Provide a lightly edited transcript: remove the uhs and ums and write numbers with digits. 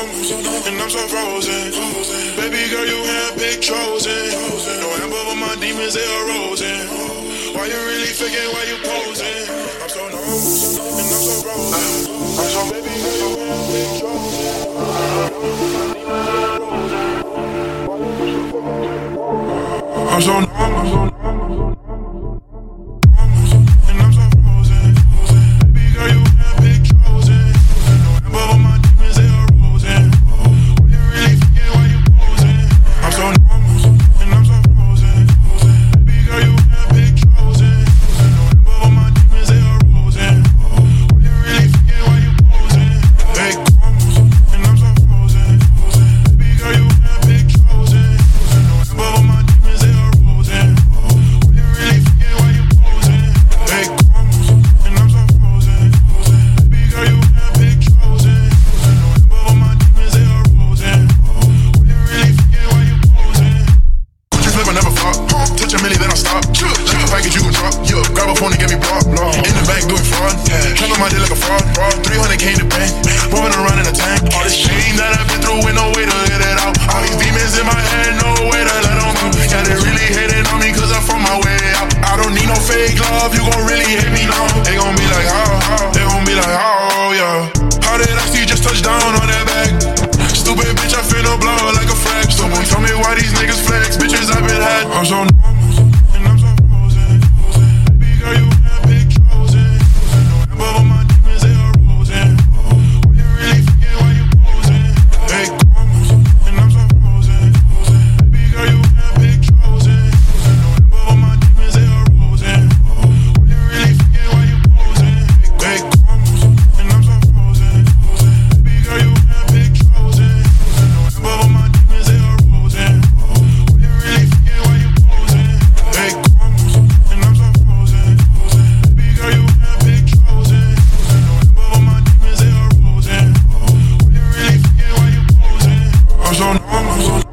numb, and I'm so frozen. Baby girl, you handpicked chosen. No amber, but my demons, they arosin'. Why you really faking, why you posing? I'm so numb, and I'm so frozen. I'm so baby girl, you handpicked chosen. I'm so numb, I'm so numb. I'm so numb, and I'm so frozen. Baby girl, you handpicked chosen. No amber, but my demons, they arosin'. Why you really faking, why you posing? Hey, come, and I'm so frozen. Baby girl, you handpicked chosen. No amber, but my demons, they arosin'. Why you really faking, why you posing? Hey, come, and I'm so frozen. Baby girl, you handpicked chosen. No amber, but my demons, they arosin'. Why you really faking, why you Hey, come, and I'm so frozen. Baby girl, you handpicked chosen. No amber, but my demons, they arosin'. Why you really faking, why you posing? I'm so numb, I'm so